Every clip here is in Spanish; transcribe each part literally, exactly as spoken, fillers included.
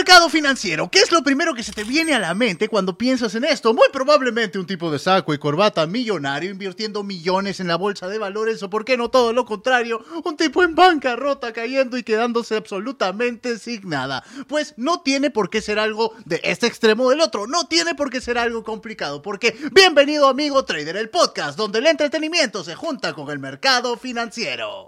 Mercado financiero. ¿Qué es lo primero que se te viene a la mente cuando piensas en esto? Muy probablemente un tipo de saco y corbata millonario invirtiendo millones en la bolsa de valores, o por qué no todo lo contrario, un tipo en bancarrota cayendo y quedándose absolutamente sin nada. Pues no tiene por qué ser algo de este extremo o del otro, no tiene por qué ser algo complicado, porque bienvenido amigo trader, el podcast donde el entretenimiento se junta con el mercado financiero.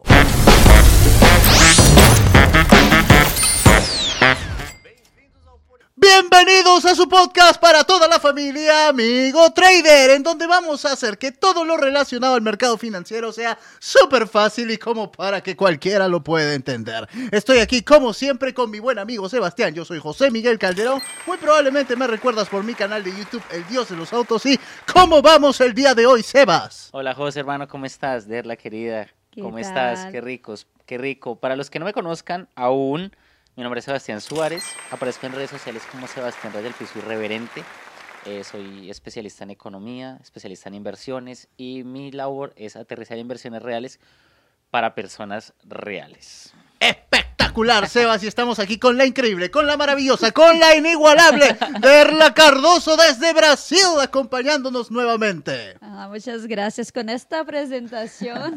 Bienvenidos a su podcast para toda la familia, amigo trader, en donde vamos a hacer que todo lo relacionado al mercado financiero sea súper fácil y como para que cualquiera lo pueda entender. Estoy aquí como siempre con mi buen amigo Sebastián. Yo soy José Miguel Calderón. Muy probablemente me recuerdas por mi canal de YouTube, El Dios de los Autos. ¿Y cómo vamos el día de hoy, Sebas? Hola José, hermano, ¿cómo estás? Derla, querida, ¿cómo estás? Qué ricos, qué rico. Para los que no me conozcan aún, mi nombre es Sebastián Suárez, aparezco en redes sociales como Sebastián Raya del Piso Irreverente, eh, soy especialista en economía, especialista en inversiones y mi labor es aterrizar inversiones reales para personas reales. Espectacular, Sebas, y estamos aquí con la increíble, con la maravillosa, con la inigualable Derla Cardoso desde Brasil, acompañándonos nuevamente. Ah, muchas gracias con esta presentación.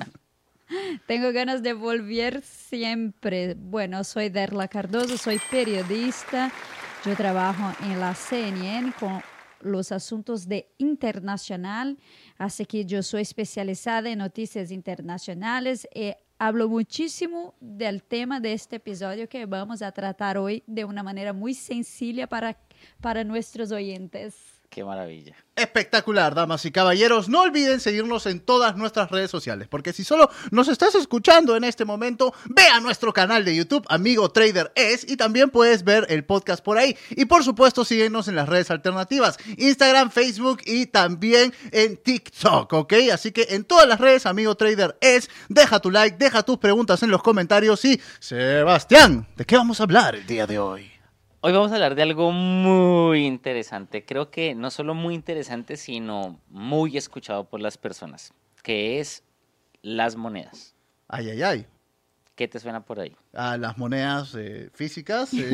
Tengo ganas de volver siempre. Bueno, soy Derla Cardoso, soy periodista. Yo trabajo en la C N N con los asuntos de internacional, así que yo soy especializada en noticias internacionales y hablo muchísimo del tema de este episodio que vamos a tratar hoy de una manera muy sencilla para, para nuestros oyentes. ¡Qué maravilla! Espectacular, damas y caballeros. No olviden seguirnos en todas nuestras redes sociales, porque si solo nos estás escuchando en este momento, ve a nuestro canal de YouTube, Amigo Trader Es, y también puedes ver el podcast por ahí. Y por supuesto, síguenos en las redes alternativas, Instagram, Facebook y también en TikTok, ¿ok? Así que en todas las redes, Amigo Trader Es, deja tu like, deja tus preguntas en los comentarios. Y, Sebastián, ¿de qué vamos a hablar el día de hoy? Hoy vamos a hablar de algo muy interesante, creo que no solo muy interesante, sino muy escuchado por las personas, que es las monedas. Ay, ay, ay. ¿Qué te suena por ahí? Ah, las monedas eh, físicas, eh,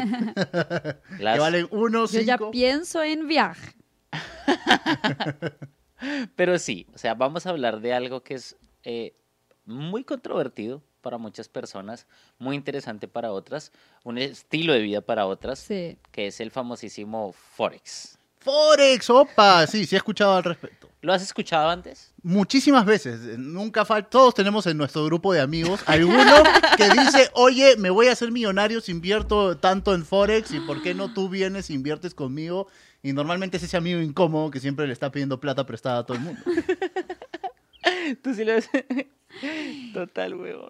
las... que valen uno, Yo cinco. ya pienso en viaje. Pero sí, o sea, vamos a hablar de algo que es eh, muy controvertido para muchas personas, muy interesante para otras, un estilo de vida para otras, Sí. que es el famosísimo Forex. Forex, opa, sí, sí he escuchado al respecto. ¿Lo has escuchado antes? Muchísimas veces, nunca falta, todos tenemos en nuestro grupo de amigos alguno que dice, oye, me voy a hacer millonario si invierto tanto en Forex y por qué no tú vienes e inviertes conmigo. Y normalmente es ese amigo incómodo que siempre le está pidiendo plata prestada a todo el mundo. Tú sí lo ves. Total, huevón.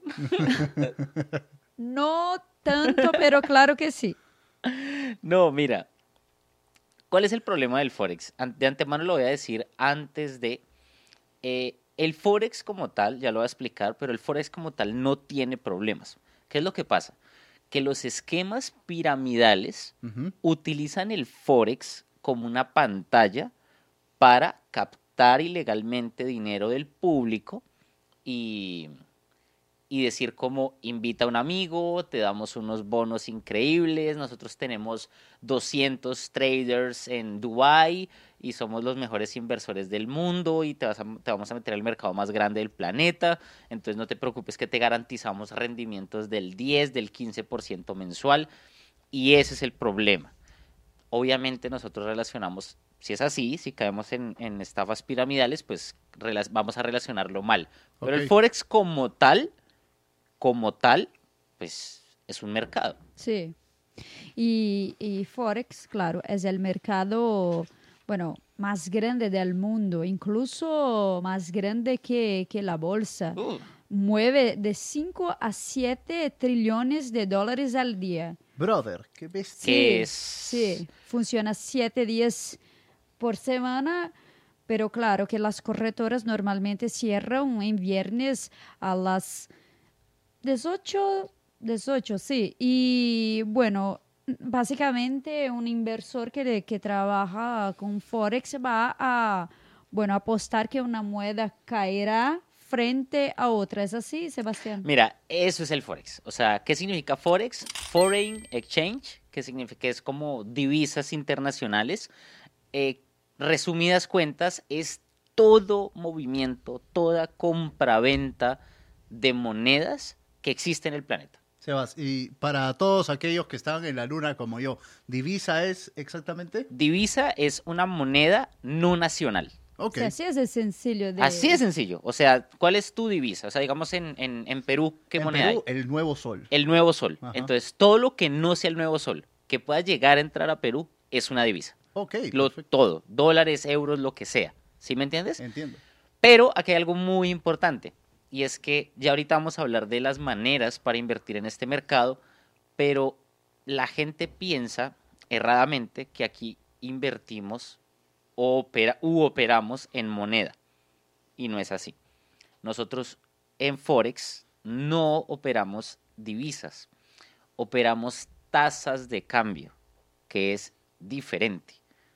No tanto, pero claro que sí. No, mira. ¿Cuál es el problema del Forex? De antemano lo voy a decir antes de... Eh, el Forex como tal, ya lo voy a explicar, pero el Forex como tal no tiene problemas. ¿Qué es lo que pasa? Que los esquemas piramidales uh-huh. utilizan el Forex como una pantalla para captar ilegalmente dinero del público y, y decir como invita a un amigo, te damos unos bonos increíbles, nosotros tenemos doscientos traders en Dubái y somos los mejores inversores del mundo y te, vas a, te vamos a meter al mercado más grande del planeta, entonces no te preocupes que te garantizamos rendimientos del diez, del quince por ciento mensual, y ese es el problema. Obviamente nosotros relacionamos, si es así, si caemos en, en estafas piramidales, pues rela- vamos a relacionarlo mal. Pero okay. El Forex como tal, como tal, pues es un mercado. Sí. Y, y Forex, claro, es el mercado, bueno, más grande del mundo, incluso más grande que, que la bolsa. Uh. Mueve de cinco a siete trillones de dólares al día. Brother, qué bestia. ¿Qué es? Sí, funciona siete días por semana, pero claro que las corretoras normalmente cierran en viernes a las dieciocho, dieciocho, sí. Y bueno, básicamente un inversor que, que trabaja con Forex va a, bueno, apostar que una moneda caerá frente a otra. ¿Es así, Sebastián? Mira, eso es el Forex. O sea, ¿qué significa Forex? Foreign Exchange, que significa que es como divisas internacionales. Eh, resumidas cuentas, es todo movimiento, toda compraventa de monedas que existe en el planeta. Sebas, y para todos aquellos que están en la luna como yo, ¿divisa es exactamente? Divisa es una moneda no nacional. Ok. O sea, así es el sencillo de... Así de sencillo. O sea, ¿cuál es tu divisa? O sea, digamos en, en, en Perú, ¿qué En moneda Perú, hay? el nuevo sol. El nuevo sol. Ajá. Entonces, todo lo que no sea el nuevo sol, que pueda llegar a entrar a Perú, es una divisa. Ok, Lo, perfecto. todo, dólares, euros, lo que sea. ¿Sí me entiendes? Entiendo. Pero aquí hay algo muy importante, y es que ya ahorita vamos a hablar de las maneras para invertir en este mercado, pero la gente piensa erradamente que aquí invertimos o opera, u operamos en moneda, y no es así. Nosotros en Forex no operamos divisas, operamos tasas de cambio, que es diferente.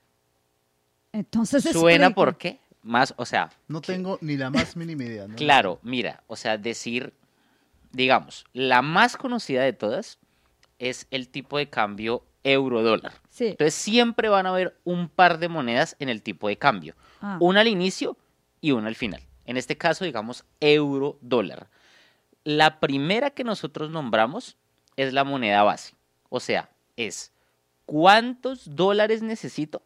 Entonces, ¿Suena explique. por qué? Más, o sea, No tengo ni la más mínima idea, ¿no? claro, mira, o sea, decir, digamos, la más conocida de todas es el tipo de cambio euro-dólar. Sí. Entonces siempre van a haber un par de monedas en el tipo de cambio, Ah. una al inicio y una al final. En este caso, digamos, euro-dólar. La primera que nosotros nombramos es la moneda base, o sea, es ¿cuántos dólares necesito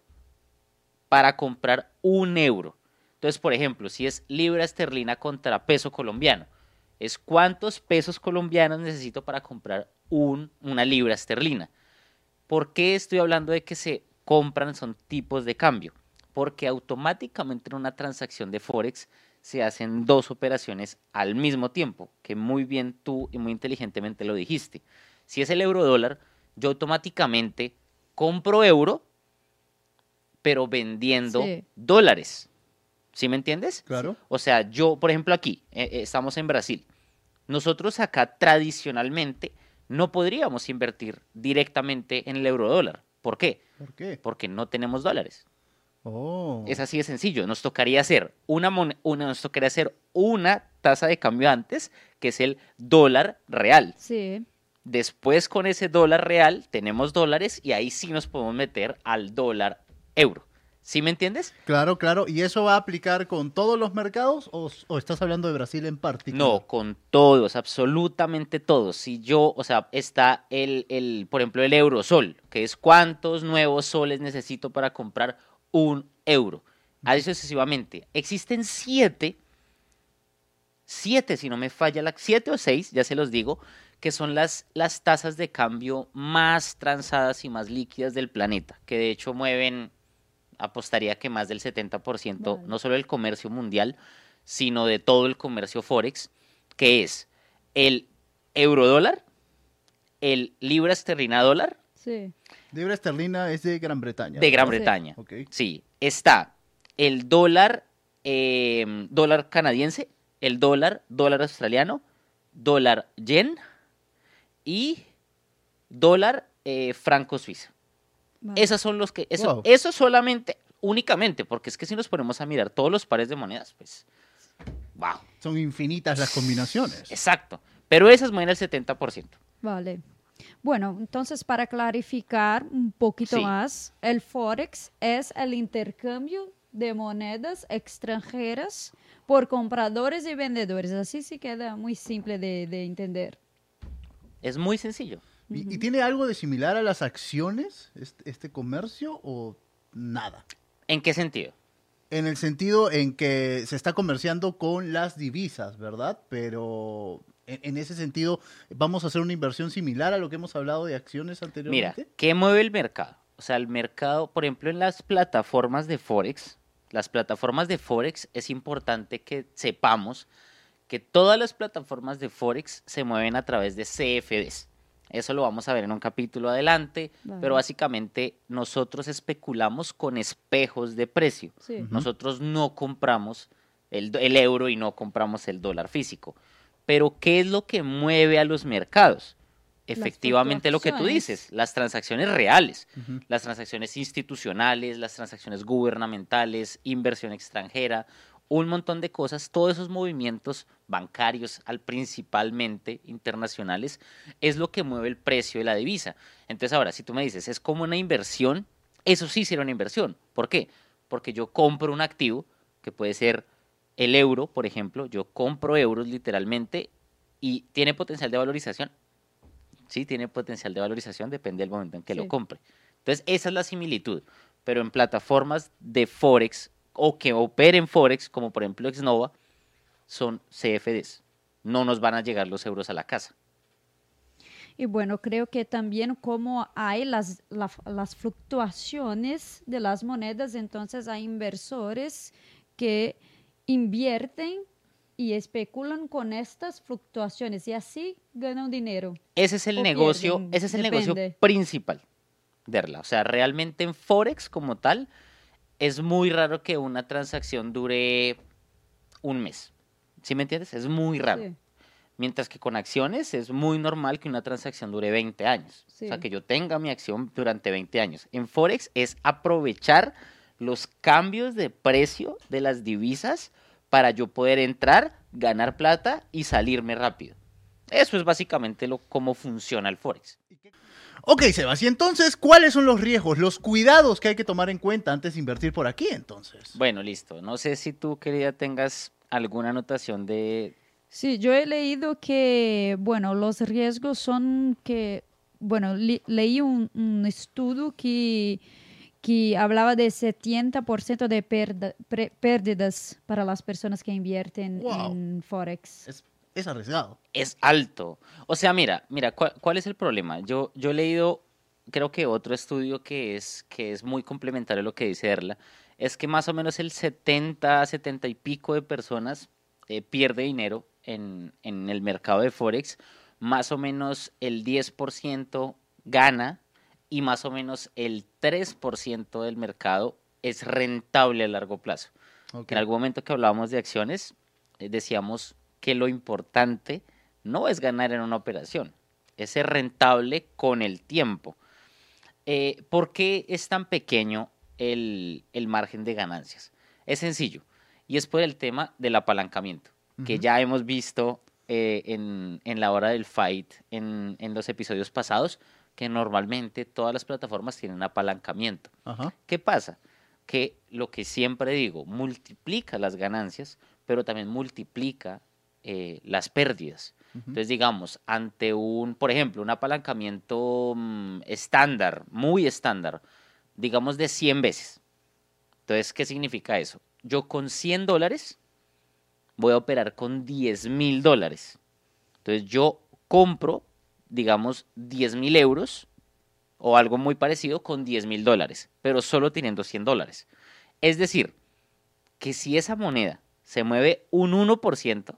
para comprar un euro? Entonces, por ejemplo, si es libra esterlina contra peso colombiano, es cuántos pesos colombianos necesito para comprar un, una libra esterlina. ¿Por qué estoy hablando de que se compran, son tipos de cambio? Porque automáticamente en una transacción de Forex se hacen dos operaciones al mismo tiempo, que muy bien tú y muy inteligentemente lo dijiste. Si es el euro dólar, yo automáticamente compro euro, pero vendiendo Sí. dólares. ¿Sí me entiendes? Claro. O sea, yo, por ejemplo, aquí, eh, eh, estamos en Brasil. Nosotros acá tradicionalmente no podríamos invertir directamente en el euro dólar. ¿Por qué? ¿Por qué? Porque no tenemos dólares. Oh. Es así de sencillo. Nos tocaría hacer una, mon- una, nos tocaría hacer una tasa de cambio antes, que es el dólar real. Sí. Después, con ese dólar real, tenemos dólares y ahí sí nos podemos meter al dólar euro. ¿Sí me entiendes? Claro, claro. ¿Y eso va a aplicar con todos los mercados o, o estás hablando de Brasil en particular? No, con todos, absolutamente todos. Si yo, o sea, está el, el, por ejemplo, el eurosol, que es cuántos nuevos soles necesito para comprar un euro. Así sucesivamente. Existen siete, siete, si no me falla, la, siete o seis, ya se los digo, que son las, las tasas de cambio más transadas y más líquidas del planeta, que de hecho mueven, apostaría que más del setenta por ciento, Vale. no solo del comercio mundial, sino de todo el comercio Forex, que es el eurodólar, el libra esterlina dólar Sí. Libra esterlina es de Gran Bretaña. de Gran Sí. Bretaña. Ok. Sí, está el dólar, eh, dólar canadiense, el dólar, dólar australiano, dólar yen y dólar eh, franco suizo. Vale. Esos son los que, eso, Wow. eso solamente, únicamente, porque es que si nos ponemos a mirar todos los pares de monedas, pues, wow, Son infinitas las combinaciones. exacto. Pero esas mueven el setenta por ciento. Vale. Bueno, entonces para clarificar un poquito Sí. más, el Forex es el intercambio de monedas extranjeras por compradores y vendedores. Así sí queda muy simple de, de entender. Es muy sencillo. ¿Y, y tiene algo de similar a las acciones, este, este comercio, o nada? ¿En qué sentido? En el sentido en que se está comerciando con las divisas, ¿verdad? Pero en, en ese sentido, ¿vamos a hacer una inversión similar a lo que hemos hablado de acciones Mira, anteriormente? ¿qué mueve el mercado? O sea, el mercado, por ejemplo, en las plataformas de Forex, las plataformas de Forex, es importante que sepamos que todas las plataformas de Forex se mueven a través de C F Ds. Eso lo vamos a ver en un capítulo adelante, Vale. pero básicamente nosotros especulamos con espejos de precio. Sí. Nosotros no compramos el, el euro y no compramos el dólar físico. Pero ¿qué es lo que mueve a los mercados? Efectivamente lo que tú fluctuaciones. dices, las transacciones reales, Ujú. las transacciones institucionales, las transacciones gubernamentales, inversión extranjera un montón de cosas, todos esos movimientos bancarios, al principalmente internacionales, es lo que mueve el precio de la divisa. Entonces ahora, si tú me dices, es como una inversión, eso sí será una inversión. ¿Por qué? Porque yo compro un activo, que puede ser el euro, por ejemplo, yo compro euros literalmente y tiene potencial de valorización. Sí, tiene potencial de valorización, depende del momento en que Sí. lo compre. Entonces, esa es la similitud. Pero en plataformas de Forex o que operen Forex, como por ejemplo Exnova, son C F Ds. No nos van a llegar los euros a la casa. Y bueno, creo que también como hay las, la- las fluctuaciones de las monedas, entonces hay inversores que invierten y especulan con estas fluctuaciones y así ganan dinero. Ese es el O negocio, pierden, ese es el negocio depende. principal de Erla. O sea, realmente en Forex como tal, es muy raro que una transacción dure un mes. ¿Sí me entiendes? Es muy raro. Sí, Mientras que con acciones es muy normal que una transacción dure veinte años. O sea, Sí. que yo tenga mi acción durante veinte años. En Forex es aprovechar los cambios de precio de las divisas para yo poder entrar, ganar plata y salirme rápido. Eso es básicamente lo, cómo funciona el Forex. Ok, Sebas, y entonces, ¿cuáles son los riesgos, los cuidados que hay que tomar en cuenta antes de invertir por aquí, entonces? Bueno, listo. No sé si tú, querida, tengas alguna anotación de... Sí, yo he leído que, bueno, los riesgos son que, bueno, li- leí un, un estudio que, que hablaba de setenta por ciento de perda- pre- pérdidas para las personas que invierten Wow. en Forex. Es, es arriesgado. Es alto. O sea, mira, mira, ¿cuál, cuál es el problema? Yo, yo he leído, creo que otro estudio que es, que es muy complementario a lo que dice Erla, es que más o menos el setenta, setenta y pico de personas eh, pierde dinero en, en el mercado de Forex, más o menos el diez por ciento gana y más o menos el tres por ciento del mercado es rentable a largo plazo. Ok. En algún momento que hablábamos de acciones, eh, decíamos que lo importante no es ganar en una operación, es ser rentable con el tiempo. Eh, ¿Por qué es tan pequeño el, el margen de ganancias? Es sencillo, y es por el tema del apalancamiento, que Ujú. ya hemos visto eh, en, en la hora del fight, en, en los episodios pasados, que normalmente todas las plataformas tienen apalancamiento. Ajá. ¿Qué pasa? Que lo que siempre digo, multiplica las ganancias, pero también multiplica eh, las pérdidas. Ujú. Entonces, digamos, ante un, por ejemplo, un apalancamiento mm, estándar, muy estándar, digamos de cien veces. Entonces, ¿qué significa eso? Yo con cien dólares voy a operar con diez mil dólares. Entonces, yo compro, digamos, diez mil euros o algo muy parecido con diez mil dólares, pero solo teniendo cien dólares. Es decir, que si esa moneda se mueve un uno por ciento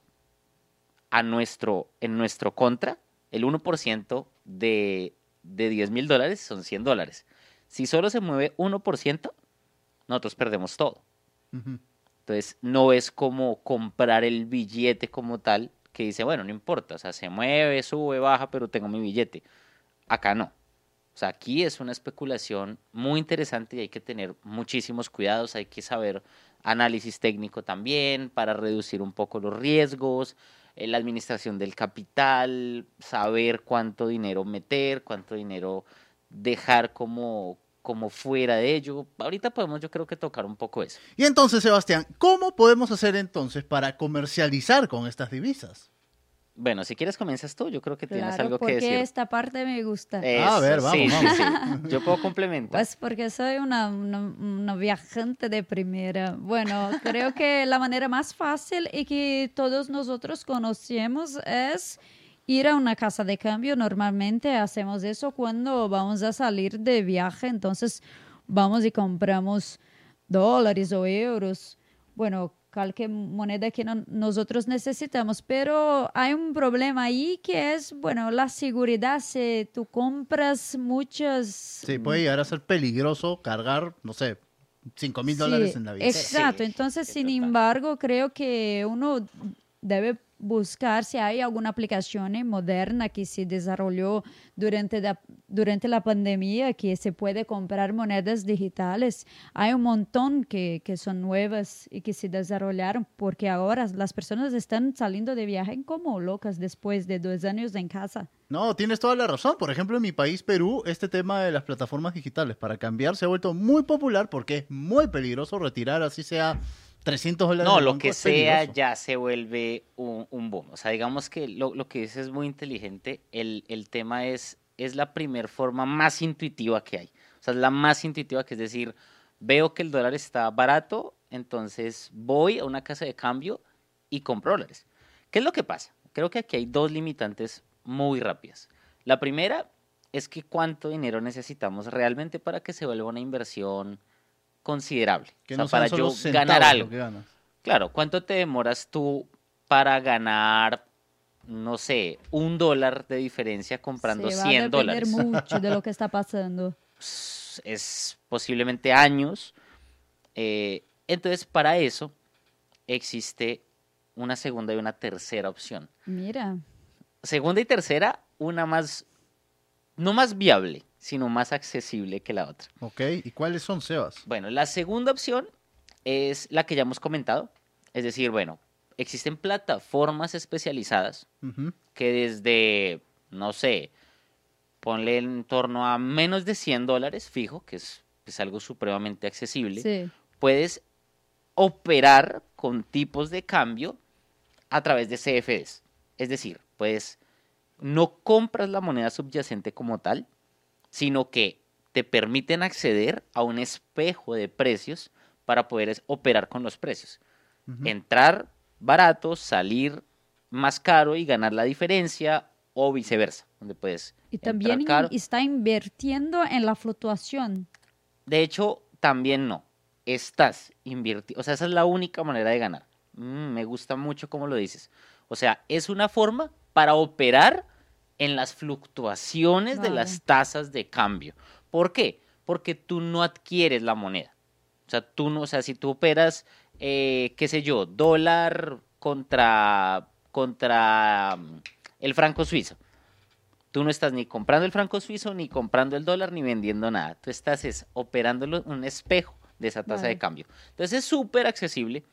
a nuestro, en nuestro contra, el uno por ciento de, de diez mil dólares son cien dólares. Si solo se mueve uno por ciento, nosotros perdemos todo. Ujú. Entonces, no es como comprar el billete como tal, que dice, bueno, no importa, o sea, se mueve, sube, baja, pero tengo mi billete. Acá no. O sea, aquí es una especulación muy interesante y hay que tener muchísimos cuidados, hay que saber análisis técnico también para reducir un poco los riesgos, eh, la administración del capital, saber cuánto dinero meter, cuánto dinero dejar como, como fuera de ello. Ahorita podemos, yo creo que tocar un poco eso. Y entonces, Sebastián, ¿cómo podemos hacer entonces para comercializar con estas divisas? Bueno, si quieres comienzas tú, yo creo que tienes Claro, algo que porque decir. esta parte me gusta. Ah, a ver, Eso, vamos, sí, vamos. sí, sí. Yo puedo complementar. Pues porque soy una, una, una viajante de primera. Bueno, creo que la manera más fácil y que todos nosotros conocemos es ir a una casa de cambio. Normalmente hacemos eso cuando vamos a salir de viaje. Entonces vamos y compramos dólares o euros. Bueno, cualquier moneda que no- nosotros necesitamos, pero hay un problema ahí que es, bueno, la seguridad. Si tú compras muchas... Sí, puede llegar a ser peligroso cargar, no sé, cinco mil Sí, dólares en la billetera. exacto. Sí, Entonces, sí, sin total. embargo, creo que uno debe buscar si hay alguna aplicación moderna que se desarrolló durante la, durante la pandemia que se puede comprar monedas digitales. Hay un montón que, que son nuevas y que se desarrollaron porque ahora las personas están saliendo de viaje como locas después de dos años en casa. No, tienes toda la razón. Por ejemplo, en mi país, Perú, este tema de las plataformas digitales para cambiar se ha vuelto muy popular porque es muy peligroso retirar, así sea trescientos dólares. No, del lo banco, que es sea peligroso. ya se vuelve un, un boom. O sea, digamos que lo, lo que dices es muy inteligente. El, el tema es, es la primer forma más intuitiva que hay. O sea, es la más intuitiva, que es decir, veo que el dólar está barato, entonces voy a una casa de cambio y compro dólares. ¿Qué es lo que pasa? Creo que aquí hay dos limitantes muy rápidas. La primera es que cuánto dinero necesitamos realmente para que se vuelva una inversión considerable. Que o sea, no sean para solo yo centavos ganar lo algo. que ganas. Claro, ¿cuánto te demoras tú para ganar, no sé, un dólar de diferencia comprando Se va a cien depender dólares? mucho de lo que está pasando. Es posiblemente años. Eh, entonces, para eso existe una segunda y una tercera opción. Mira, Segunda y tercera, una más, no más viable, sino más accesible que la otra. Ok, ¿y cuáles son, Sebas? Bueno, la segunda opción es la que ya hemos comentado. Es decir, bueno, existen plataformas especializadas Ujú. que desde, no sé, ponle en torno a menos de cien dólares fijo, que es, es algo supremamente accesible, sí. puedes operar con tipos de cambio a través de C F Ds. Es decir, pues no compras la moneda subyacente como tal, sino que te permiten acceder a un espejo de precios para poder es- operar con los precios. Ujú. Entrar barato, salir más caro y ganar la diferencia, o viceversa, donde puedes Y entrar también caro. in- está invirtiendo en la fluctuación. De hecho, también no. Estás invirtiendo. O sea, esa es la única manera de ganar. Mm, me gusta mucho cómo lo dices. O sea, es una forma para operar en las fluctuaciones de Vale. las tasas de cambio. ¿Por qué? Porque tú no adquieres la moneda. O sea, tú no, o sea, si tú operas, eh, qué sé yo, dólar contra, contra mm, el franco suizo. Tú no estás ni comprando el franco suizo, ni comprando el dólar, ni vendiendo nada. Tú estás es, operándolo en un espejo de esa tasa Vale. de cambio. Entonces es súper accesible.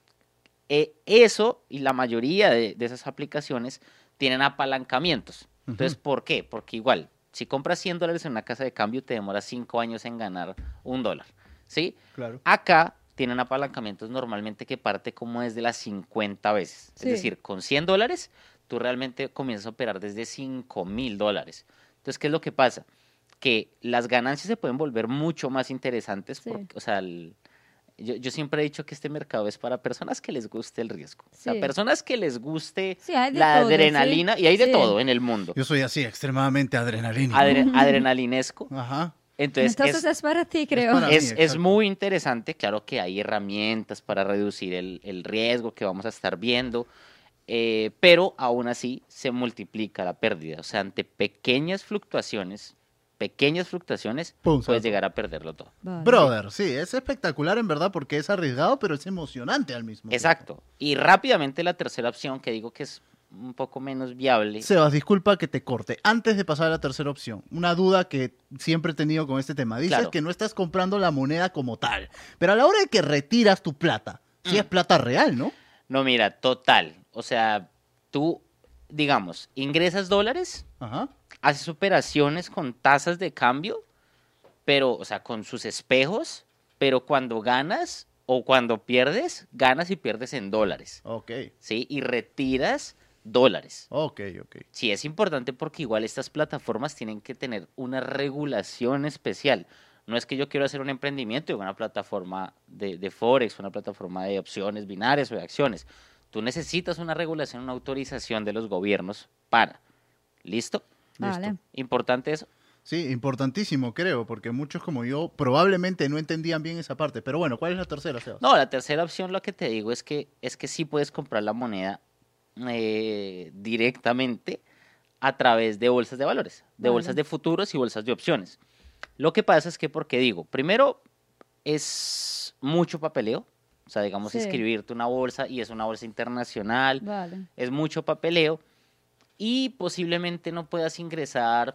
Eh, eso y la mayoría de, de esas aplicaciones tienen apalancamientos. Entonces, Ujú. ¿por qué? Porque igual, si compras cien dólares en una casa de cambio, te demora cinco años en ganar un dólar. ¿Sí? Claro. Acá tienen apalancamientos normalmente que parte como desde las cincuenta veces. Sí. Es decir, con cien dólares, tú realmente comienzas a operar desde cinco mil dólares. Entonces, ¿qué es lo que pasa? Que las ganancias se pueden volver mucho más interesantes. Sí. Porque, o sea, el- yo, yo siempre he dicho que este mercado es para personas que les guste el riesgo. O sea, Sí. personas que les guste Sí, hay de la todo, ¿sí? adrenalina, y hay de Sí. todo en el mundo. Yo soy así, extremadamente adrenalínico. Adre- adrenalinesco. Ajá. Entonces, Entonces es, es para ti, creo. para mí. es, es exacto. muy interesante. Claro que hay herramientas para reducir el, el riesgo que vamos a estar viendo, eh, pero aún así se multiplica la pérdida. O sea, ante pequeñas fluctuaciones, pequeñas fluctuaciones, Pum, puedes salto. llegar a perderlo todo. Vale. Brother, sí, es espectacular en verdad porque es arriesgado, pero es emocionante al mismo tiempo. Exacto. Y rápidamente la tercera opción, que digo que es un poco menos viable. Sebas, disculpa que te corte. Antes de pasar a la tercera opción, una duda que siempre he tenido con este tema. Dices Claro. que no estás comprando la moneda como tal, pero a la hora de que retiras tu plata, sí es plata real, ¿no? No, mira, total. O sea, tú, digamos, ingresas dólares, Ajá. haces operaciones con tasas de cambio, pero, o sea, con sus espejos, pero cuando ganas o cuando pierdes, ganas y pierdes en dólares, Ok, ¿sí? Y retiras dólares. ok, ok. Sí, es importante porque igual estas plataformas tienen que tener una regulación especial. No es que yo quiero hacer un emprendimiento y una plataforma de, de Forex, una plataforma de opciones binarias o de acciones. Tú necesitas una regulación, una autorización de los gobiernos para. ¿Listo? Vale. Listo. Importante eso. Sí, importantísimo, creo, porque muchos como yo probablemente no entendían bien esa parte. Pero bueno, ¿cuál es la tercera, Sebas? No, la tercera opción, lo que te digo es que es que sí puedes comprar la moneda eh, directamente a través de bolsas de valores, de Vale. bolsas de futuros y bolsas de opciones. Lo que pasa es que, porque digo, primero es mucho papeleo, O sea, digamos, Sí. inscribirte una bolsa y es una bolsa internacional, Vale. es mucho papeleo y posiblemente no puedas ingresar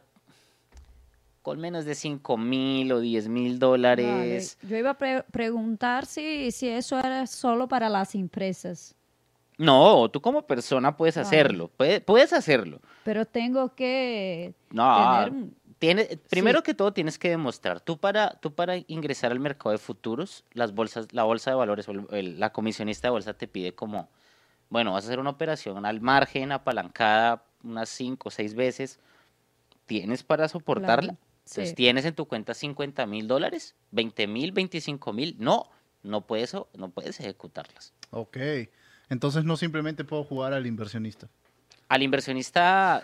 con menos de cinco mil o diez mil Vale. dólares. Yo iba a pre- preguntar si, si eso era solo para las empresas, No, tú como persona puedes Vale. hacerlo, puede- puedes hacerlo. pero tengo que No, tener... un- tiene, primero Sí. que todo tienes que demostrar, tú para, tú para ingresar al mercado de futuros, las bolsas, la bolsa de valores, o el- el- la comisionista de bolsa te pide como, bueno, vas a hacer una operación al margen, apalancada, unas cinco o seis veces, ¿tienes para soportarla? Claro, Entonces, sí. ¿tienes en tu cuenta cincuenta mil dólares? ¿veinte mil? ¿veinticinco mil? No, no puedes, o- no puedes ejecutarlas. Ok. Entonces no simplemente puedo jugar al inversionista. Al inversionista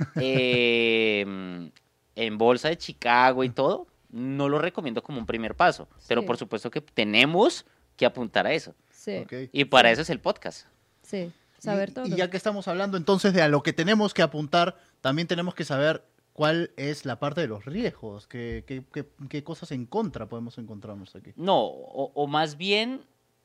eh, en bolsa de Chicago y todo, no lo recomiendo como un primer paso, pero Sí. por supuesto que tenemos que apuntar a eso. Sí, Ok. Y para Sí. eso es el podcast. sí, saber y, todo. y ya que estamos hablando entonces de a lo que tenemos que apuntar, también tenemos que saber cuál es la parte de los riesgos, qué, qué- qué- qué cosas en contra podemos encontrarnos aquí. No, o, o más bien,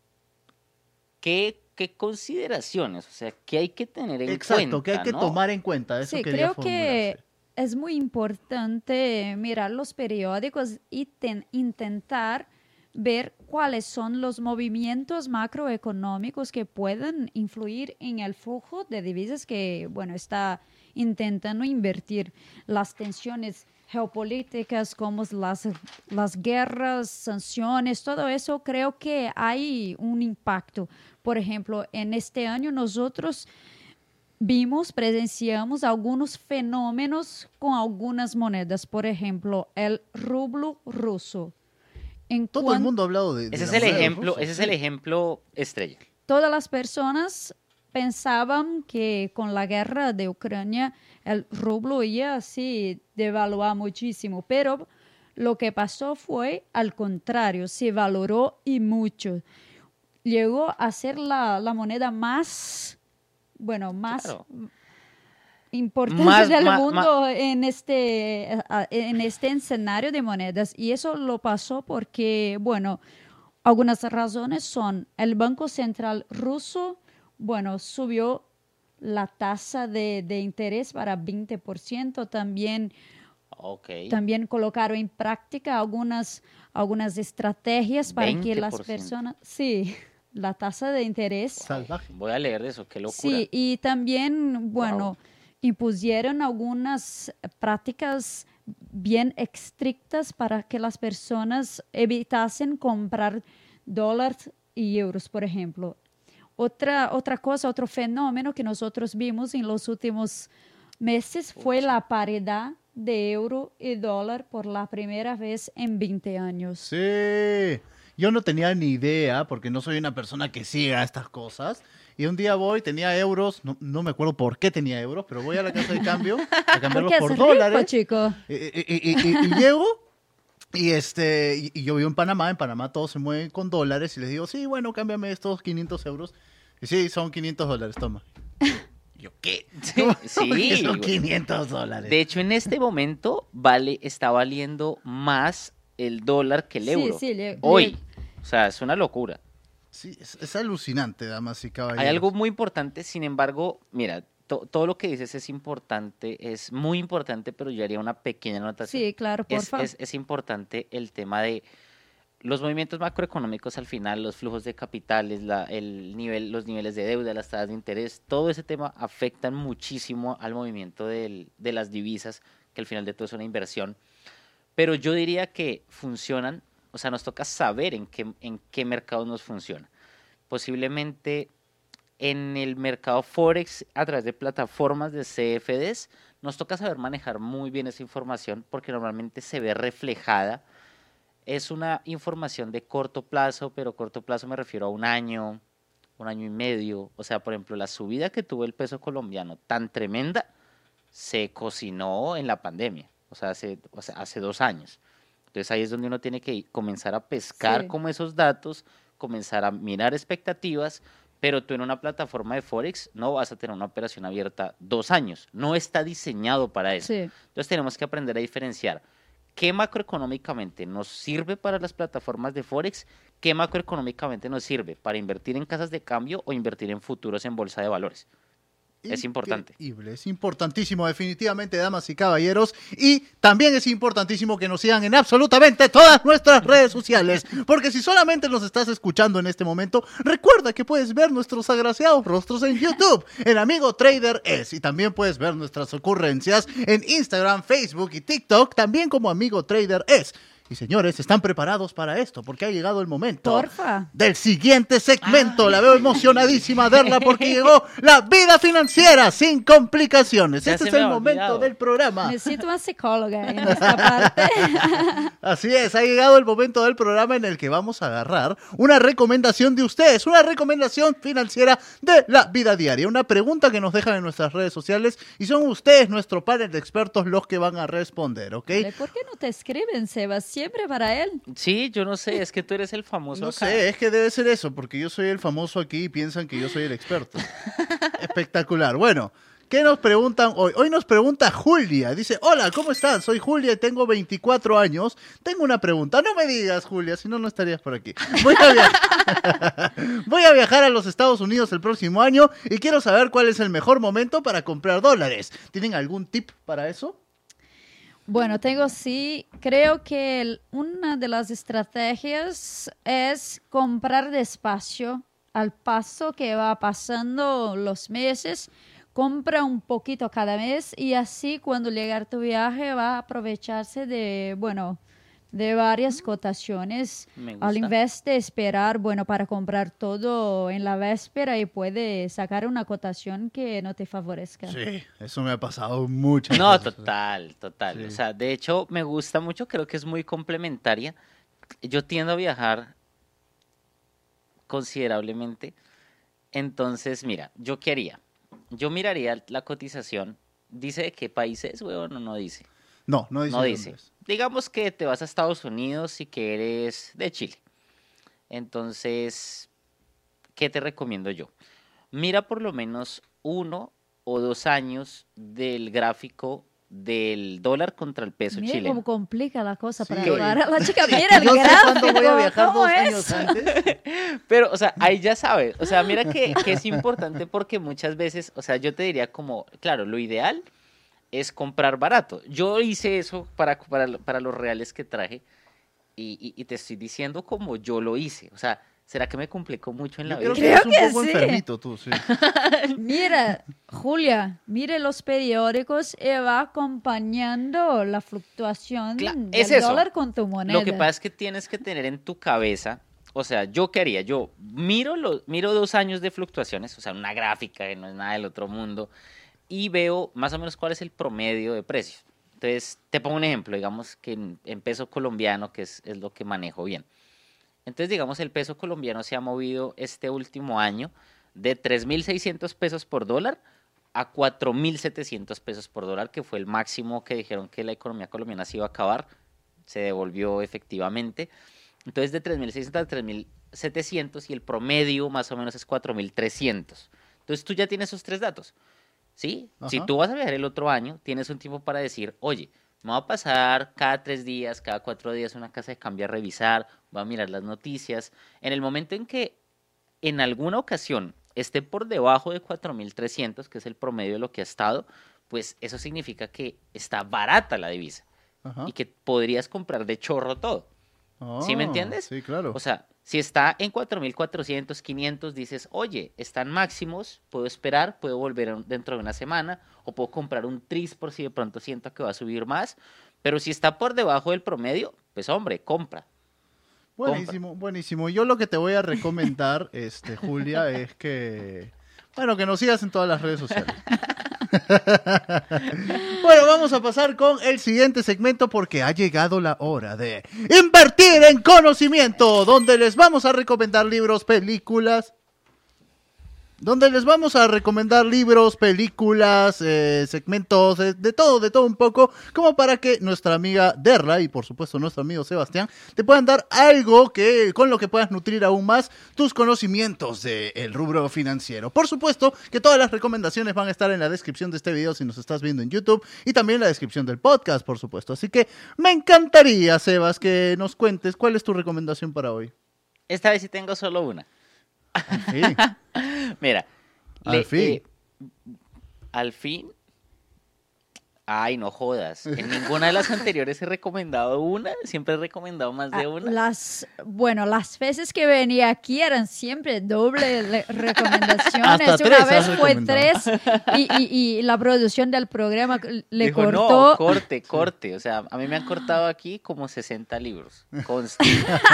¿qué, qué consideraciones? O sea, ¿qué hay que tener en cuenta? Exacto, que hay que ¿no? tomar en cuenta. Eso Sí, quería creo que formularse. es muy importante mirar los periódicos y ten- intentar ver cuáles son los movimientos macroeconómicos que pueden influir en el flujo de divisas que, bueno, está intentando invertir. Las tensiones geopolíticas como las, las guerras, sanciones, todo eso, creo que hay un impacto. Por ejemplo, en este año nosotros vimos, presenciamos algunos fenómenos con algunas monedas. Por ejemplo, el rublo ruso. En Todo el cuan- mundo ha hablado de, de Ese es la el moneda de los ejemplo, rusos, ese es sí. el ejemplo estrella. Todas las personas pensaban que con la guerra de Ucrania el rublo iba así devaluar muchísimo, pero lo que pasó fue al contrario, se valoró y mucho. Llegó a ser la, la moneda más, bueno, más Claro. importante Más- del ma- mundo en este a- en este escenario de monedas, y eso lo pasó porque, bueno, algunas razones son el Banco Central ruso, bueno, subió la tasa de, de interés para veinte por ciento, también Ok. también colocaron en práctica algunas, algunas estrategias para que las veinte por ciento. personas, sí, la tasa de interés. Salvaje. Voy a leer eso, qué locura. Sí, y también, bueno, Wow. impusieron algunas prácticas bien estrictas para que las personas evitasen comprar dólares y euros, por ejemplo. Otra, otra cosa, otro fenómeno que nosotros vimos en los últimos meses fue la paridad de euro y dólar por la primera vez en veinte años. Sí, yo no tenía ni idea porque no soy una persona que siga estas cosas. Y un día voy, tenía euros, no, no me acuerdo por qué tenía euros, pero voy a la casa de cambio a cambiarlos Porque por es rico, dólares. chico. Y, y- y- y- y llego y este y, y yo vivo en Panamá, en Panamá todo se mueve con dólares y les digo, sí, bueno, cámbiame estos quinientos euros. Y sí, son quinientos dólares, toma. Y yo, ¿qué? ¿Cómo- Sí, cómo que son güey. quinientos dólares? De hecho, en este momento vale, está valiendo más el dólar que el Sí, euro. sí, le- Hoy. le- O sea, es una locura. Sí, es, es alucinante, damas y caballeros. Hay algo muy importante, sin embargo, mira, to- todo lo que dices es importante, es muy importante, pero yo haría una pequeña anotación. Sí, claro, por es, favor. es, es importante el tema de los movimientos macroeconómicos al final, los flujos de capitales, la, el nivel, los niveles de deuda, las tasas de interés, todo ese tema afectan muchísimo al movimiento del- de las divisas, que al final de todo es una inversión. Pero yo diría que funcionan, o sea, nos toca saber en qué, en qué mercados nos funciona. Posiblemente en el mercado Forex, a través de plataformas de C F Ds, nos toca saber manejar muy bien esa información porque normalmente se ve reflejada. Es una información de corto plazo, pero corto plazo me refiero a un año, un año y medio. O sea, por ejemplo, la subida que tuvo el peso colombiano tan tremenda se cocinó en la pandemia, o sea, hace, o sea, hace dos años. Entonces ahí es donde uno tiene que ir- comenzar a pescar Sí. como esos datos, comenzar a mirar expectativas, pero tú en una plataforma de Forex no vas a tener una operación abierta dos años, no está diseñado para eso. Sí. Entonces tenemos que aprender a diferenciar qué macroeconómicamente nos sirve para las plataformas de Forex, qué macroeconómicamente nos sirve para invertir en casas de cambio o invertir en futuros en bolsa de valores. Es importante. Increíble, es importantísimo definitivamente, damas y caballeros, y también es importantísimo que nos sigan en absolutamente todas nuestras redes sociales, porque si solamente nos estás escuchando en este momento, recuerda que puedes ver nuestros agraciados rostros en YouTube, en Amigo Trader Es, y también puedes ver nuestras ocurrencias en Instagram, Facebook y TikTok, también como Amigo Trader Es. Y señores, ¿están preparados para esto? Porque ha llegado el momento Porfa. del siguiente segmento. Ay. La veo emocionadísima verla porque llegó la vida financiera sin complicaciones. Ya Este se es me el ha momento olvidado. del programa. Necesito una psicóloga en esta parte. Así es, ha llegado el momento del programa en el que vamos a agarrar una recomendación de ustedes, una recomendación financiera de la vida diaria, una pregunta que nos dejan en nuestras redes sociales y son ustedes, nuestro panel de expertos, los que van a responder, ¿ok? ¿Por qué no te escriben, Sebas? Siempre para él. Sí, yo no sé, es que tú eres el famoso No acá. sé, es que debe ser eso, porque yo soy el famoso aquí y piensan que yo soy el experto. Espectacular. Bueno, ¿qué nos preguntan hoy? Hoy nos pregunta Julia. Dice, hola, ¿cómo están? Soy Julia y tengo veinticuatro años. Tengo una pregunta. No me digas, Julia, si no, no estarías por aquí. Voy a, viajar. Voy a viajar a los Estados Unidos el próximo año y quiero saber cuál es el mejor momento para comprar dólares. ¿Tienen algún tip para eso? Bueno, tengo sí, creo que el- una de las estrategias es comprar despacio al paso que va pasando los meses. Compra un poquito cada mes y así cuando llegar tu viaje va a aprovecharse de, bueno, de varias cotaciones. Me Al gusta. invés de esperar, bueno, para comprar todo en la víspera y puede sacar una cotación que no te favorezca. Sí, eso me ha pasado muchas No, veces. total, total. Sí. O sea, de hecho, me gusta mucho, creo que es muy complementaria. Yo tiendo a viajar considerablemente. Entonces, mira, ¿yo qué haría? Yo miraría la cotización. ¿Dice de qué país es, weón, o no dice? No, no dice. No de dice. dónde es. Digamos que te vas a Estados Unidos y que eres de Chile. Entonces, ¿qué te recomiendo yo? Mira por lo menos uno o dos años del gráfico del dólar contra el peso Mira chileno. cómo complica la cosa Sí, para oye. llevar a la chica. Sí, Mira el yo sé gráfico. cuándo voy a viajar ¿cómo dos es? años antes. Pero, o sea, ahí ya sabes. O sea, mira que, que es importante porque muchas veces, o sea, yo te diría como, claro, lo ideal es comprar barato. Yo hice eso para, para, para los reales que traje y, y, y te estoy diciendo como yo lo hice. O sea, ¿será que me complicó mucho en la Yo creo vida? que Creo eres un que poco sí. enfermito tú, sí. Mira, Julia, mire los periódicos y va acompañando la fluctuación Cla- del es eso. dólar con tu moneda. Lo que pasa es que tienes que tener en tu cabeza, o sea, yo qué haría, yo miro, lo, miro dos años de fluctuaciones, o sea, una gráfica que no es nada del otro mundo, y veo más o menos cuál es el promedio de precios. Entonces, te pongo un ejemplo, digamos que en, en peso colombiano, que es, es lo que manejo bien. Entonces, digamos, el peso colombiano se ha movido este último año de tres mil seiscientos pesos por dólar a cuatro mil setecientos pesos por dólar, que fue el máximo que dijeron que la economía colombiana se iba a acabar. Se devolvió efectivamente. Entonces, de tres mil seiscientos a tres mil setecientos y el promedio más o menos es cuatro mil trescientos. Entonces, tú ya tienes esos tres datos, ¿sí? Si Ajá. tú vas a viajar el otro año, tienes un tiempo para decir, oye, me voy a pasar cada tres días, cada cuatro días a una casa de cambio a revisar, voy a mirar las noticias. En el momento en que en alguna ocasión esté por debajo de cuatro mil trescientos, que es el promedio de lo que ha estado, pues eso significa que está barata la divisa Ajá. y que podrías comprar de chorro todo. ¿Sí me Ah, entiendes? Sí, claro. O sea, si está en cuatro mil cuatrocientos, quinientos, dices, oye, están máximos, puedo esperar, puedo volver en- dentro de una semana, o puedo comprar un tris por si de pronto siento que va a subir más, pero si está por debajo del promedio, pues hombre, compra. Buenísimo, buenísimo. Yo lo que te voy a recomendar, este, Julia, es que, bueno, que nos sigas en todas las redes sociales. Bueno, vamos a pasar con el siguiente segmento porque ha llegado la hora de invertir en conocimiento, donde les vamos a recomendar libros, películas donde les vamos a recomendar libros, películas, eh, segmentos, de, de todo, de todo un poco, como para que nuestra amiga Derla y por supuesto nuestro amigo Sebastián te puedan dar algo que con lo que puedas nutrir aún más tus conocimientos del rubro financiero. Por supuesto que todas las recomendaciones van a estar en la descripción de este video si nos estás viendo en YouTube y también en la descripción del podcast, por supuesto. Así que me encantaría, Sebas, que nos cuentes cuál es tu recomendación para hoy. Esta vez sí tengo solo una. Sí. Mira. Al le- fin. eh, al fin. Ay, no jodas. En ninguna de las anteriores he recomendado una. Siempre he recomendado más de Ah, una. Las, bueno, las veces que venía aquí eran siempre doble le- recomendaciones. Hasta Una tres vez has fue recomendado. tres y, y, y la producción del programa le Dijo, cortó. no, corte, corte. O sea, a mí me han cortado aquí como sesenta libros. Conste.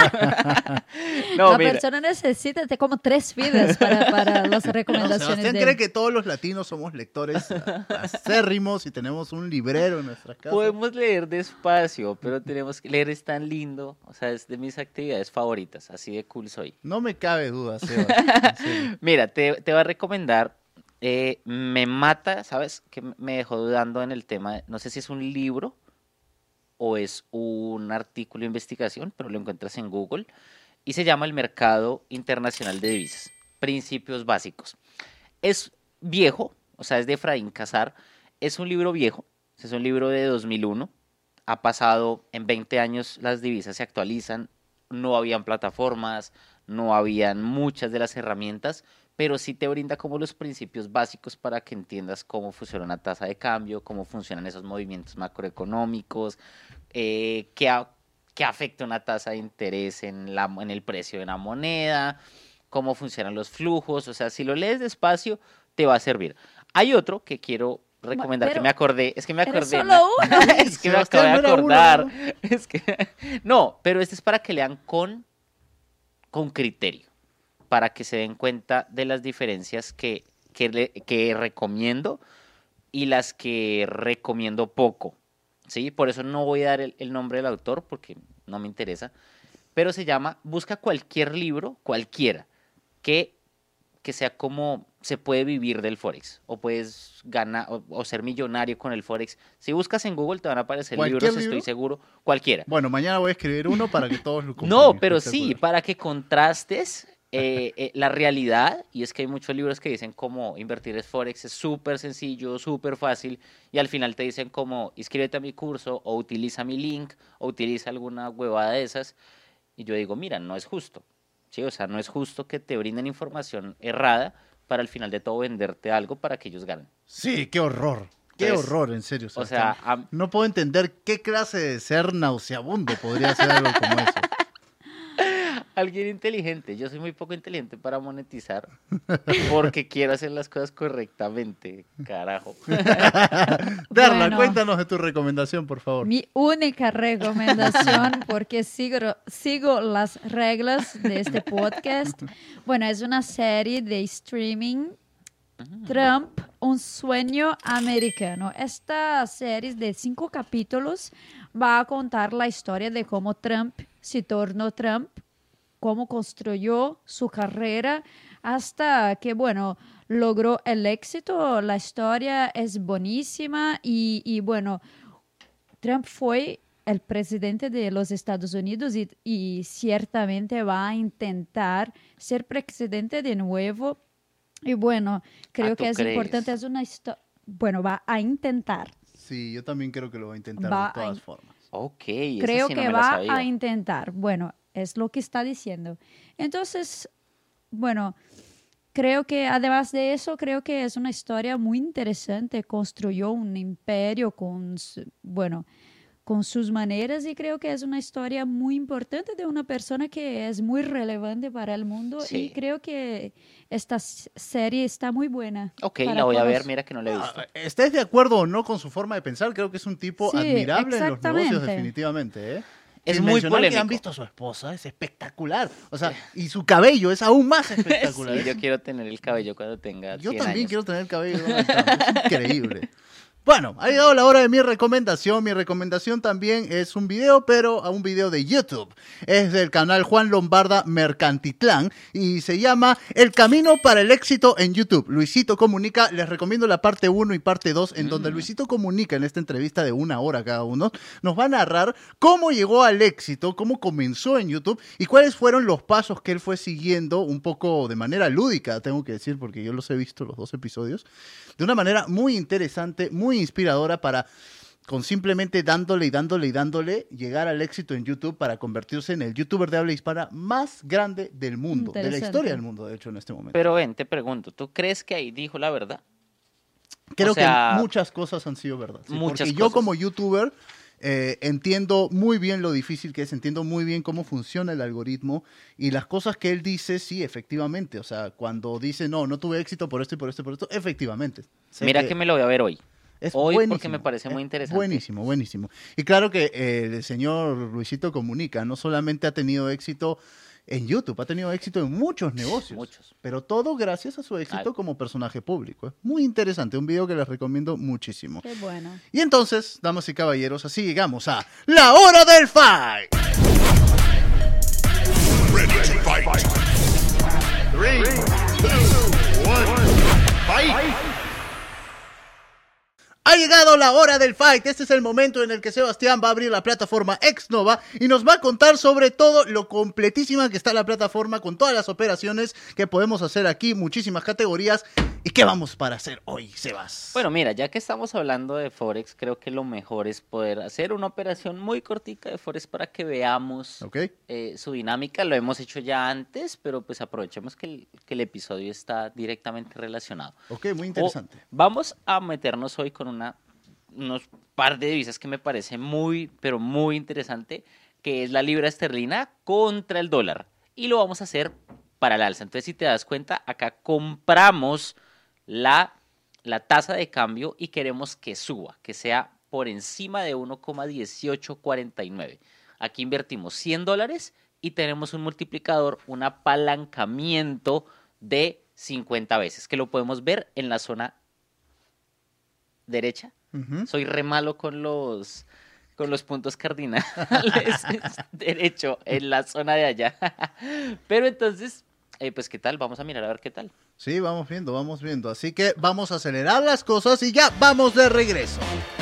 no, la mira. persona necesita de como tres vidas para, para las No, recomendaciones. Sebastián de cree él. que todos los latinos somos lectores a- acérrimos y tenemos un librero en nuestra casa. Podemos leer despacio, pero tenemos que leer, es tan lindo. O sea, es de mis actividades favoritas. Así de cool soy. No me cabe duda, Sebas. en serio. Mira, te, te voy a recomendar. eh, me mata, ¿sabes? Que me dejó dudando en el tema. de- no sé si es un libro o es un artículo de investigación, pero lo encuentras en Google. Y se llama El Mercado Internacional de Divisas. Principios básicos. Es viejo, o sea, es de Efraín Casar. Es un libro viejo, es un libro de dos mil uno. Ha pasado, en veinte años las divisas se actualizan. No habían plataformas, no habían muchas de las herramientas, pero sí te brinda como los principios básicos para que entiendas cómo funciona una tasa de cambio, cómo funcionan esos movimientos macroeconómicos, eh, qué, a- qué afecta una tasa de interés en, la, en el precio de una moneda, cómo funcionan los flujos. O sea, si lo lees despacio, te va a servir. Hay otro que quiero recomendar, que pero- me acordé, es que me pero acordé. solo na- uno. es que me Sebastián, acabo de no era uno, acordar. ¿no? Es que, no, pero este es para que lean con, con criterio, para que se den cuenta de las diferencias que, que, le- que recomiendo y las que recomiendo poco, ¿sí? Por eso no voy a dar el, el nombre del autor, porque no me interesa, pero se llama, busca cualquier libro, cualquiera, que, que sea como se puede vivir del Forex, o puedes ganar, o, o ser millonario con el Forex. Si buscas en Google te van a aparecer ¿Cualquier libros, libro? estoy seguro, cualquiera. Bueno, mañana voy a escribir uno para que todos lo compren. No, pero sí, Espectacular. para que contrastes eh, eh, la realidad, y es que hay muchos libros que dicen como invertir en Forex es súper sencillo, súper fácil, y al final te dicen como inscríbete a mi curso, o utiliza mi link, o utiliza alguna huevada de esas, y yo digo, mira, no es justo, ¿sí? O sea, no es justo que te brinden información errada para al final de todo venderte algo para que ellos ganen. Sí, qué horror. Qué Entonces, horror, en serio. O Sebastián. sea, am- No puedo entender qué clase de ser nauseabundo podría ser algo como eso. alguien inteligente. Yo soy muy poco inteligente para monetizar porque quiero hacer las cosas correctamente, carajo. Darla, Bueno. cuéntanos de tu recomendación, por favor. Mi única recomendación, porque sigo, sigo las reglas de este podcast. Bueno, es una serie de streaming, Trump, un sueño americano. Esta serie de cinco capítulos va a contar la historia de cómo Trump se tornó Trump, cómo construyó su carrera hasta que, bueno, logró el éxito. La historia es buenísima y, y bueno, Trump fue el presidente de los Estados Unidos y, y ciertamente va a intentar ser presidente de nuevo. Y bueno, creo Ah, ¿tú que es crees? importante, es una historia, bueno, va a intentar. Sí, yo también creo que lo voy a intentar Va de todas a- formas. Ok, esa Creo sí no que me la va sabía. a intentar. Bueno, es lo que está diciendo. Entonces, bueno, creo que además de eso, creo que es una historia muy interesante. Construyó un imperio con, su- bueno, con sus maneras y creo que es una historia muy importante de una persona que es muy relevante para el mundo Sí. y creo que esta s- serie está muy buena. Ok, para la voy a todos. ver, mira que no la he visto. Ah, ¿estés de acuerdo o no con su forma de pensar? Creo que es un tipo Sí, admirable en los negocios, exactamente. definitivamente. ¿eh? Es Sin muy mencionar que polémico. han visto a su esposa, es espectacular. O sea, y su cabello es aún más espectacular. Sí, yo quiero tener el cabello cuando tenga Yo cien también años. quiero tener el cabello de Donald Trump, es increíble. Bueno, ha llegado la hora de mi recomendación. Mi recomendación también es un video, pero a un video de YouTube. Es del canal Juan Lombarda Mercantitlán y se llama El Camino para el Éxito en YouTube. Luisito Comunica, les recomiendo la parte uno y parte dos, en mm. donde Luisito Comunica, en esta entrevista de una hora cada uno, nos va a narrar cómo llegó al éxito, cómo comenzó en YouTube y cuáles fueron los pasos que él fue siguiendo, un poco de manera lúdica, tengo que decir, porque yo los he visto los dos episodios, de una manera muy interesante, muy inspiradora para, con simplemente dándole y dándole y dándole, llegar al éxito en YouTube para convertirse en el youtuber de habla hispana más grande del mundo, de la historia del mundo, de hecho, en este momento. Pero ven, te pregunto, ¿tú crees que ahí dijo la verdad? Creo o sea, que muchas cosas han sido verdad. ¿Sí? Muchas Porque cosas. yo como youtuber eh, entiendo muy bien lo difícil que es, entiendo muy bien cómo funciona el algoritmo y las cosas que él dice, sí, efectivamente. O sea, cuando dice, no, no tuve éxito por esto y por esto y por esto, efectivamente. Mira que, que me lo voy a ver hoy. Es hoy buenísimo, porque me parece muy interesante. Buenísimo, buenísimo. Y claro que eh, el señor Luisito Comunica no solamente ha tenido éxito en YouTube, ha tenido éxito en muchos negocios. Muchos. Pero todo gracias a su éxito Claro. como personaje público. Es muy interesante, un video que les recomiendo muchísimo. Qué bueno. Y entonces, damas y caballeros, así llegamos a La Hora del Fight. Ready to fight. Three, two, one, fight. Ha llegado la hora del fight. Este es el momento en el que Sebastián va a abrir la plataforma Exnova y nos va a contar sobre todo lo completísima que está la plataforma con todas las operaciones que podemos hacer aquí, muchísimas categorías. ¿Y qué vamos para hacer hoy, Sebas? Bueno, mira, ya que estamos hablando de Forex, creo que lo mejor es poder hacer una operación muy cortica de Forex para que veamos ¿Ok? eh, su dinámica. Lo hemos hecho ya antes, pero pues aprovechemos que el, que el episodio está directamente relacionado. Ok, muy interesante. O vamos a meternos hoy con una, unos par de divisas que me parece muy, pero muy interesante, que es la libra esterlina contra el dólar. Y lo vamos a hacer para el alza. Entonces, si te das cuenta, acá compramos la, la tasa de cambio y queremos que suba, que sea por encima de uno coma dieciocho cuarenta y nueve. Aquí invertimos cien dólares y tenemos un multiplicador, un apalancamiento de cincuenta veces, que lo podemos ver en la zona derecha. Uh-huh. Soy re malo con los, con los puntos cardinales. Derecho, en la zona de allá. Pero entonces, eh, pues, ¿qué tal? Vamos a mirar a ver qué tal. Sí, vamos viendo, vamos viendo. Así que vamos a acelerar las cosas y ya vamos de regreso.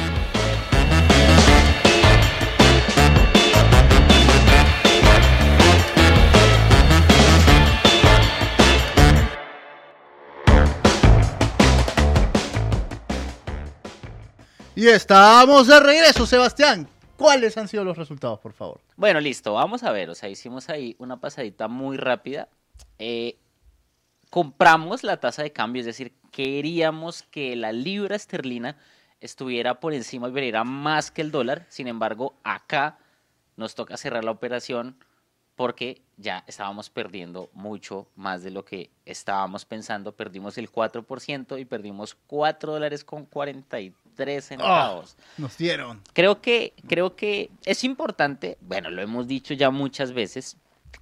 Y estamos de regreso, Sebastián. ¿Cuáles han sido los resultados, por favor? Bueno, listo, vamos a ver. O sea, hicimos ahí una pasadita muy rápida. Eh, compramos la tasa de cambio, es decir, queríamos que la libra esterlina estuviera por encima y valiera más que el dólar. Sin embargo, acá nos toca cerrar la operación porque ya estábamos perdiendo mucho más de lo que estábamos pensando. Perdimos el cuatro por ciento y perdimos cuatro dólares con cuarenta y tres centavos. Oh, nos dieron. Creo que, creo que es importante, bueno, lo hemos dicho ya muchas veces,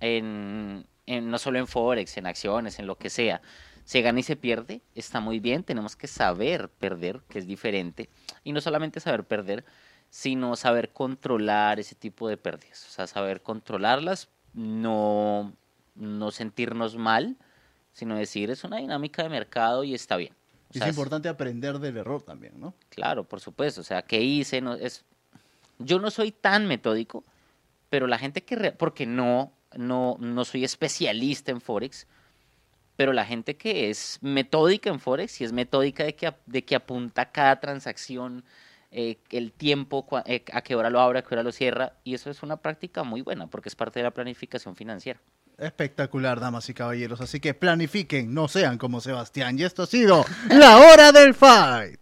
en, en, no solo en Forex, en acciones, en lo que sea. Se gana y se pierde, está muy bien, tenemos que saber perder, que es diferente. Y no solamente saber perder, sino saber controlar ese tipo de pérdidas. O sea, saber controlarlas, no, no sentirnos mal, sino decir, es una dinámica de mercado y está bien. O Es sea, importante aprender del error también, ¿no? Claro, por supuesto. O sea, ¿qué hice? No, es... Yo no soy tan metódico, pero la gente que... Re... Porque no, no, no soy especialista en Forex, pero la gente que es metódica en Forex y es metódica de que, de que apunta cada transacción, eh, el tiempo, eh, a qué hora lo abre, a qué hora lo cierra, y eso es una práctica muy buena porque es parte de la planificación financiera. Espectacular, damas y caballeros. Así que planifiquen, no sean como Sebastián. Y esto ha sido La Hora del Fight.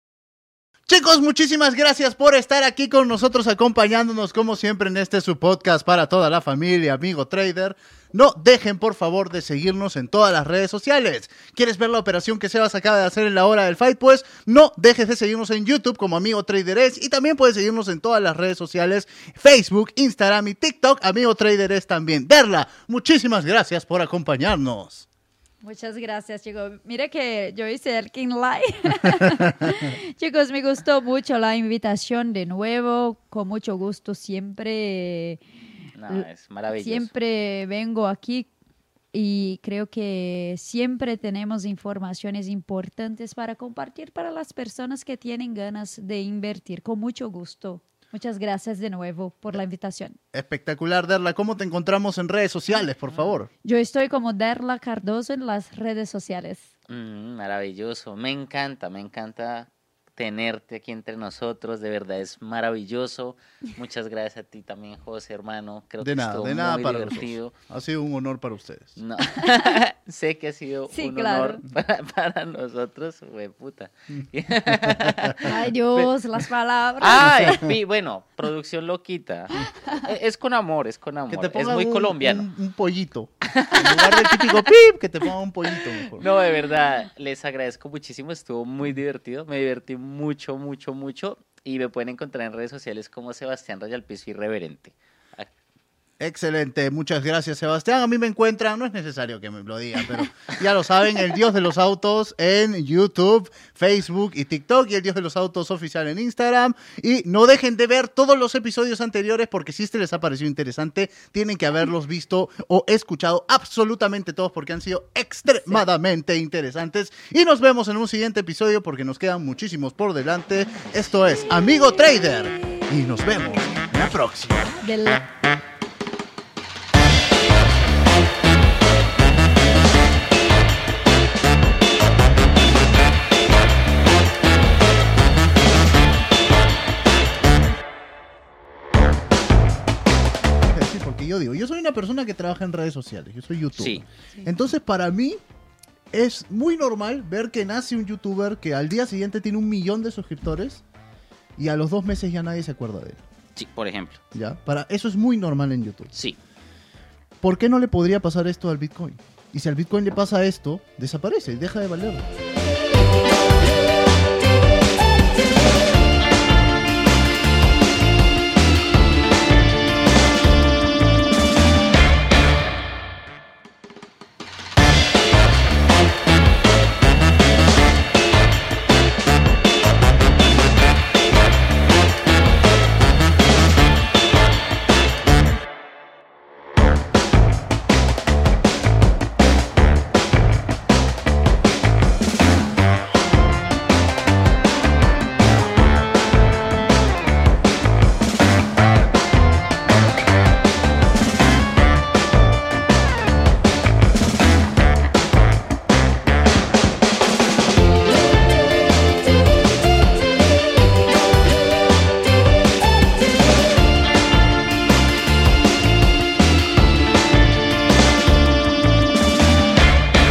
Chicos, muchísimas gracias por estar aquí con nosotros, acompañándonos como siempre en este su podcast para toda la familia, amigo trader. No dejen por favor de seguirnos en todas las redes sociales. ¿Quieres ver la operación que Sebas acaba de hacer en La Hora del Fight? Pues no dejes de seguirnos en YouTube como Amigo Trader Es, y también puedes seguirnos en todas las redes sociales, Facebook, Instagram y TikTok, Amigo Trader Es también. Derla, muchísimas gracias por acompañarnos. Muchas gracias, chicos. Mira que yo hice el King Live. Chicos, me gustó mucho la invitación de nuevo. Con mucho gusto siempre. No, es maravilloso. Siempre vengo aquí y creo que siempre tenemos informaciones importantes para compartir para las personas que tienen ganas de invertir. Con mucho gusto. Muchas gracias de nuevo por la invitación. Espectacular, Derla. ¿Cómo te encontramos en redes sociales, por favor? Yo estoy como Derla Cardoso en las redes sociales. Mm, maravilloso. Me encanta, me encanta tenerte aquí entre nosotros. De verdad es maravilloso. Muchas gracias a ti también, José, hermano. Creo De que nada, estuvo de nada muy para los divertido. dos. Ha sido un honor para ustedes. No. Sé que ha sido Sí, un claro. honor para, para nosotros, güey, puta. Ay, Dios, las palabras. Ay, vi- bueno, producción lo quita. Es, es con amor, es con amor. Que te Es pongan muy un, colombiano. Un, un pollito. En lugar del típico pip, que te pongan un pollito mejor. No, de verdad, les agradezco muchísimo, estuvo muy divertido, me divertí mucho, mucho, mucho, y me pueden encontrar en redes sociales como Sebastián Rayalpizo Irreverente. Excelente, muchas gracias, Sebastián. A mí me encuentran, no es necesario que me lo digan, pero ya lo saben, el Dios de los Autos en YouTube, Facebook y TikTok, y el Dios de los Autos oficial en Instagram. Y no dejen de ver todos los episodios anteriores, porque si este les ha parecido interesante, tienen que haberlos visto o escuchado absolutamente todos, porque han sido extremadamente interesantes. Y nos vemos en un siguiente episodio, porque nos quedan muchísimos por delante. Esto es Amigo Trader, y nos vemos en la próxima. Del... Sí, porque yo digo, yo soy una persona que trabaja en redes sociales, yo soy youtuber. Sí. Entonces, para mí es muy normal ver que nace un youtuber que al día siguiente tiene un millón de suscriptores y a los dos meses ya nadie se acuerda de él. Sí, por ejemplo, ¿Ya? Para, eso es muy normal en YouTube. sí. ¿Por qué no le podría pasar esto al Bitcoin? Y si al Bitcoin le pasa esto, desaparece, deja de valer.